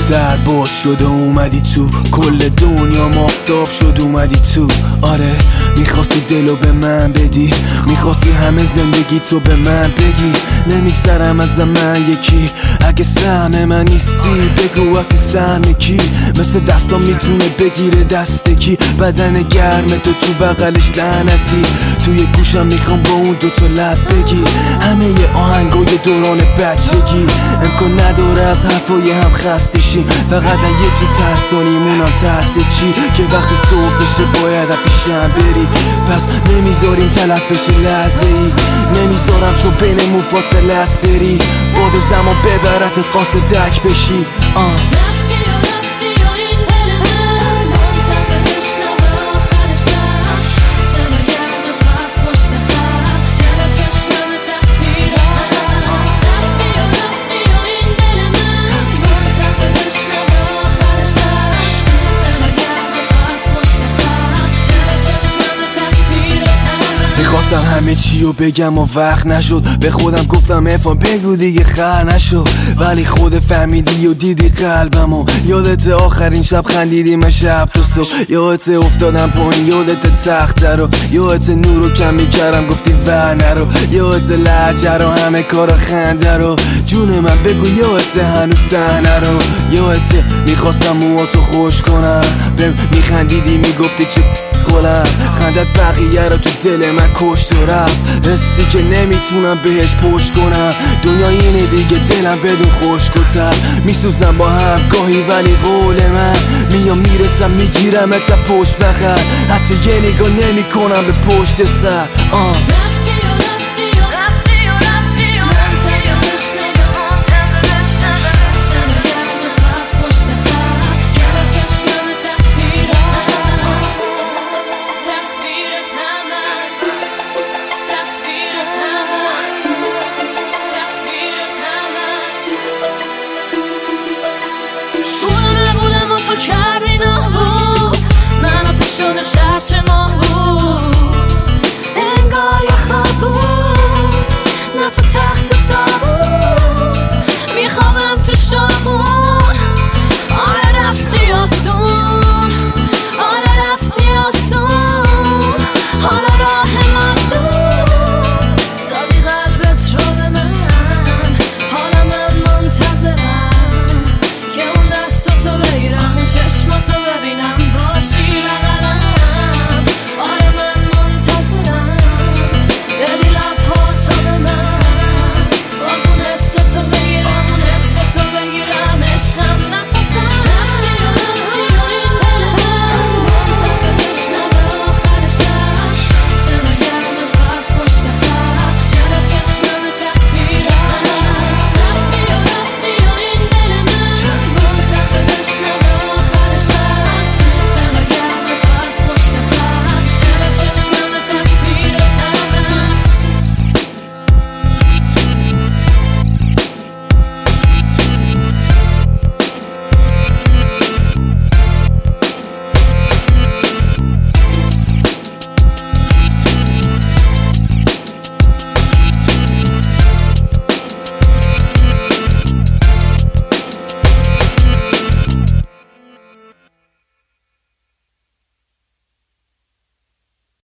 در باز شد و اومدی تو، کل دنیا مافتاب شد اومدی تو. آره میخواستی دلو به من بدی، میخواستی همه زندگی تو به من بگی. نمیگذرم از من یکی، اگه سهم من نیستی بگو واسه سهم کی. مثل دستام میتونه بگیره دست کی، بدن گرم تو بغلش لعنتی. توی گوشم میخوام با اون دوتا لب بگی همه ی آهنگای دوران بچگی. امکان نداره از حرفای هم خسته شیم، فقط یه چی ترس داریم اونم ترس چی، که وقتی صبح بشه باید پیشم بری. پس نمیذاریم تلف بشه لحظه ای، نمیذارم چون بینمون فاصله است بری. باد زمان ببرت قاصدک بشی. میخواستم همه چی رو بگم و وقت نشد، به خودم گفتم افان بگو دیگه خر نشد. ولی خود فهمیدی و دیدی قلبمو، یادت آخرین شب خندیدیم من شب تا صبح، یادت افتادم پایین، یادت تخته رو، یادت نور رو کم میکردم گفتی ور نرو، یادت لهجه رو همه کارا خنده رو. جون من بگو یادت هنوز صحنه رو، یادت میخواستم موهاتو خوش کنم، بهم میخندیدی میگفتی چه گلم، خندت بقیه رو تو دل من کشت و رفت. حسی که نمیتونم بهش پشت کنم، دنیا اینه دیگه دلم بدون خشک و تر. میسوزم با هم گاهی ولی قول من میام میرسم میگیرم تا پشت بغل، حتی یه نگاه نمی کنم به پشت سر. تو کردی نبود من تو شده شب چه ماه بود، انگار یه خواب بود نه تو تخت